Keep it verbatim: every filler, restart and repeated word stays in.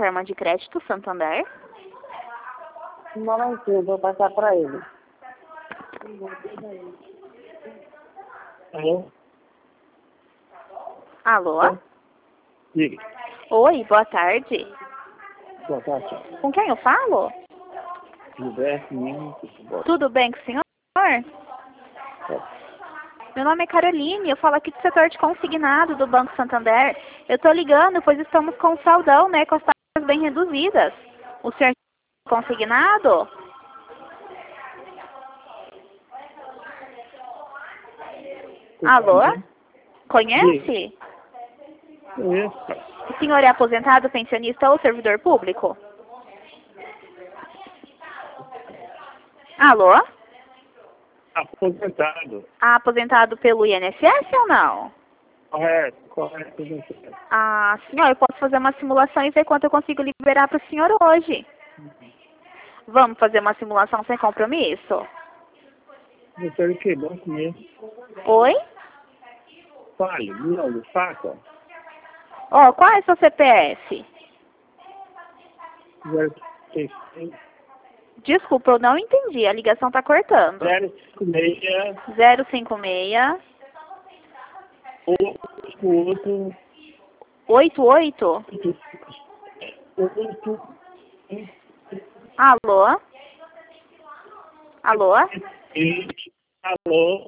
plataforma de crédito Santander? Um momentinho, vou passar para ele. Alô? Alô? Diga. Oi, boa tarde. Boa tarde. Com quem eu falo? Gilberto Menino. Tudo bem com o senhor? Meu nome é Caroline, eu falo aqui do setor de consignado do Banco Santander. Eu tô ligando, pois estamos com saldão, né, com as taxas bem reduzidas. O senhor é consignado? Alô? Conhece? Isso. O senhor é aposentado, pensionista ou servidor público? Alô? Aposentado. Ah, aposentado pelo I N S S ou não? Correto, correto. Ah, senhor, eu posso fazer uma simulação e ver quanto eu consigo liberar para o senhor hoje. Vamos fazer uma simulação sem compromisso? Não sei o que, banco mesmo. Oi? Fale, não, faça. Ó, qual é seu C P F? Zero seis Desculpa, eu não entendi. A ligação tá cortando. zero cinco seis zero cinco seis oito oito oito. oito Alô? Alô? Alô?